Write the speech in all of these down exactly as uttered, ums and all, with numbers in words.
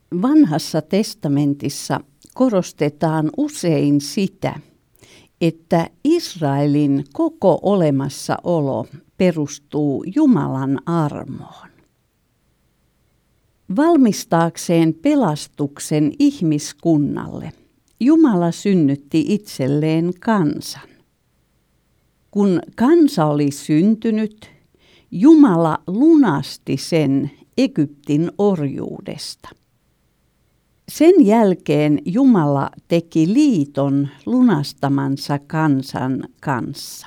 Vanhassa testamentissa korostetaan usein sitä, että Israelin koko olemassaolo perustuu Jumalan armoon. Valmistaakseen pelastuksen ihmiskunnalle Jumala synnytti itselleen kansan. Kun kansa oli syntynyt, Jumala lunasti sen Egyptin orjuudesta. Sen jälkeen Jumala teki liiton lunastamansa kansan kanssa.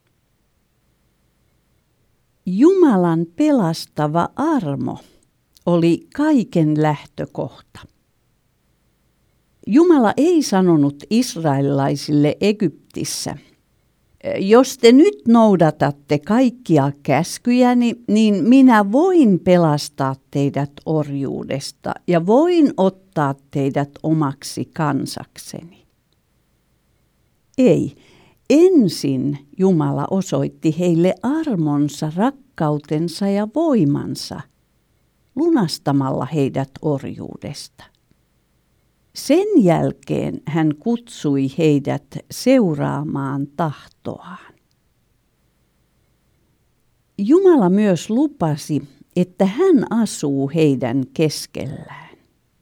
Jumalan pelastava armo oli kaiken lähtökohta. Jumala ei sanonut israelilaisille Egyptissä: jos te nyt noudatatte kaikkia käskyjäni, niin minä voin pelastaa teidät orjuudesta ja voin ottaa teidät omaksi kansakseni. Ei, ensin Jumala osoitti heille armonsa, rakkautensa ja voimansa lunastamalla heidät orjuudesta. Sen jälkeen hän kutsui heidät seuraamaan tahtoaan. Jumala myös lupasi, että hän asuu heidän keskellään.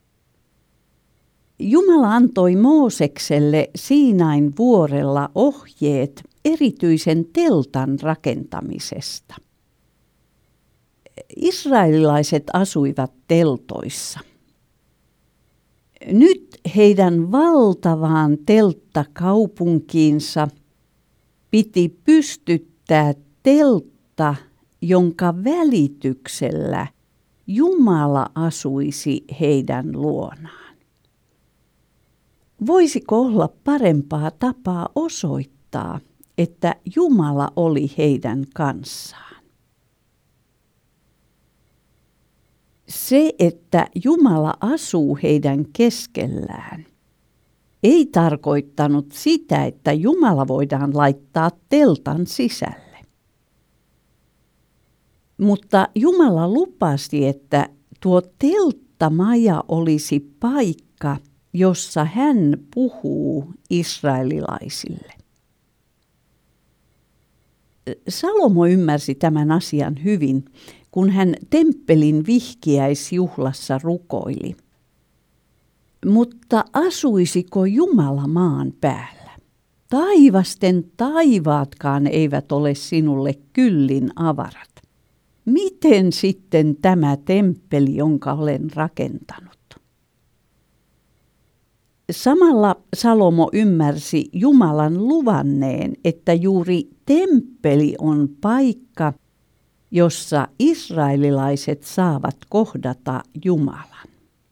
Jumala antoi Moosekselle Siinain vuorella ohjeet erityisen teltan rakentamisesta. Israelilaiset asuivat teltoissa. Nyt heidän valtavaan telttakaupunkiinsa piti pystyttää teltta, jonka välityksellä Jumala asuisi heidän luonaan. Voisiko olla parempaa tapaa osoittaa, että Jumala oli heidän kanssaan? Se, että Jumala asuu heidän keskellään, ei tarkoittanut sitä, että Jumala voidaan laittaa teltan sisälle. Mutta Jumala lupasi, että tuo telttamaja olisi paikka, jossa hän puhuu israelilaisille. Salomo ymmärsi tämän asian hyvin, kun hän temppelin vihkiäisjuhlassa rukoili. Mutta asuisiko Jumala maan päällä? Taivasten taivaatkaan eivät ole sinulle kyllin avarat. Miten sitten tämä temppeli, jonka olen rakentanut? Samalla Salomo ymmärsi Jumalan luvanneen, että juuri temppeli on paikka, jossa israelilaiset saavat kohdata Jumalan.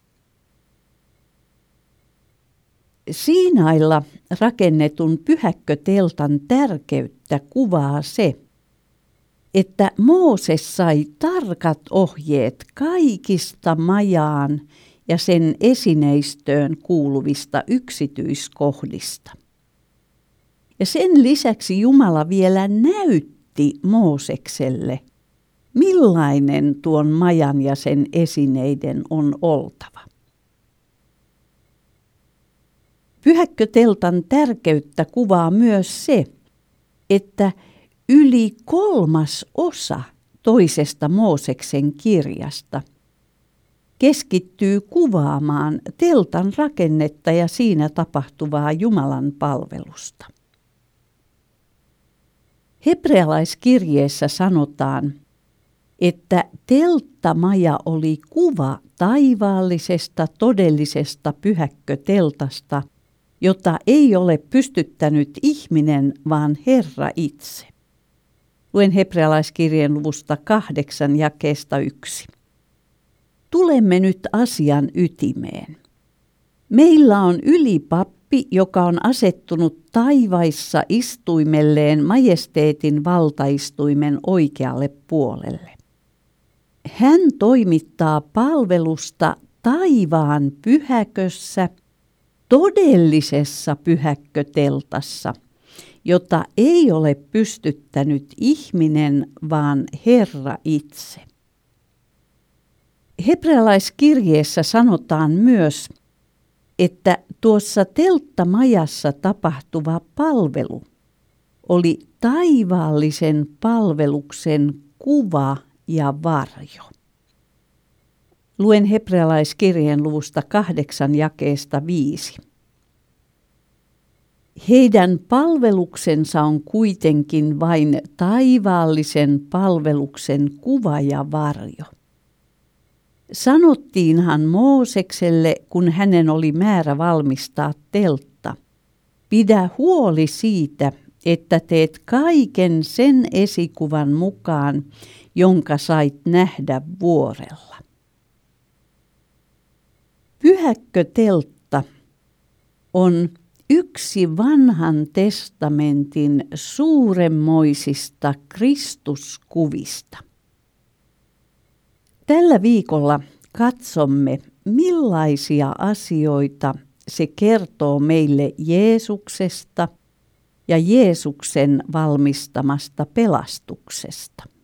Siinailla rakennetun pyhäkköteltan tärkeyttä kuvaa se, että Mooses sai tarkat ohjeet kaikista majaan ja sen esineistöön kuuluvista yksityiskohdista. Ja sen lisäksi Jumala vielä näytti Moosekselle, millainen tuon majan ja sen esineiden on oltava. Pyhäkköteltan tärkeyttä kuvaa myös se, että yli kolmas osa toisesta Mooseksen kirjasta keskittyy kuvaamaan teltan rakennetta ja siinä tapahtuvaa Jumalan palvelusta. Hebrealaiskirjeessä sanotaan, että telttamaja oli kuva taivaallisesta todellisesta pyhäkköteltasta, jota ei ole pystyttänyt ihminen, vaan Herra itse. Luen Hebrealaiskirjeen luvusta kahdeksan jakeesta yksi. Tulemme nyt asian ytimeen. Meillä on ylipappi, joka on asettunut taivaissa istuimelleen majesteetin valtaistuimen oikealle puolelle. Hän toimittaa palvelusta taivaan pyhäkössä, todellisessa pyhäkköteltassa, jota ei ole pystyttänyt ihminen, vaan Herra itse. Hebrealaiskirjeessä sanotaan myös, että tuossa telttamajassa tapahtuva palvelu oli taivaallisen palveluksen kuva ja varjo. Luen Hebrealaiskirjeen luvusta kahdeksan jakeesta viisi. Heidän palveluksensa on kuitenkin vain taivaallisen palveluksen kuva ja varjo. Sanottiinhan Moosekselle, kun hänen oli määrä valmistaa teltta, pidä huoli siitä, että teet kaiken sen esikuvan mukaan, jonka sait nähdä vuorella. Pyhäkköteltta on yksi vanhan testamentin suuremmoisista Kristuskuvista. Tällä viikolla katsomme, millaisia asioita se kertoo meille Jeesuksesta ja Jeesuksen valmistamasta pelastuksesta.